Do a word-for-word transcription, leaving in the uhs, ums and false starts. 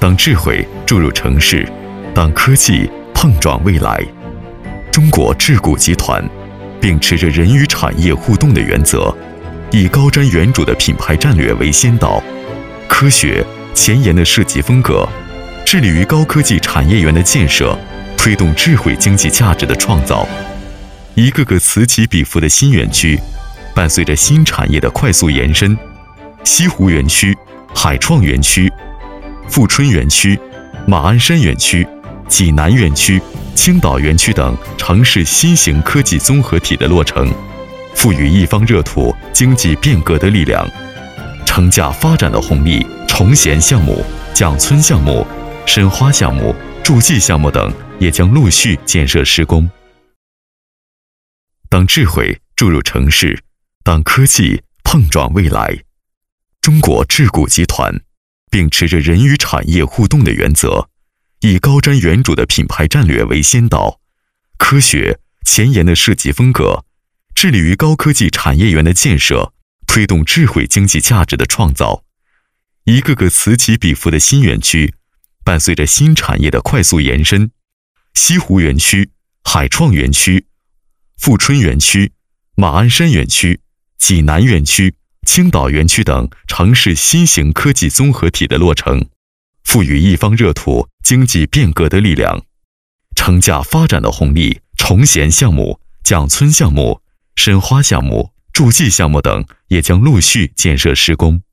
当智慧注入城市，当科技碰撞未来，中国智谷集团秉持着人与产业互动的原则，以高瞻远瞩的品牌战略为先导，科学前沿的设计风格，致力于高科技产业园的建设，推动智慧经济价值的创造。一个个此起彼伏的新园区，伴随着新产业的快速延伸，西湖园区、海创园区、富春园区、马鞍山园区、济南园区、青岛园区等城市新型科技综合体的落成，赋予一方热土经济变革的力量。承驾发展的红利，崇贤项目、蒋村项目、申花项目、筑记项目等也将陆续建设施工。当智慧注入城市，当科技碰撞未来，中国智谷集团秉持着人与产业互动的原则，以高瞻远瞩的品牌战略为先导，科学前沿的设计风格，致力于高科技产业园的建设，推动智慧经济价值的创造。一个个此起彼伏的新园区，伴随着新产业的快速延伸，西湖园区、海创园区、富春园区、马鞍山园区、济南园区、青岛园区等城市新型科技综合体的落成，赋予一方热土经济变革的力量。承驾发展的红利，崇贤项目、蒋村项目、申花项目、筑记项目等也将陆续建设施工。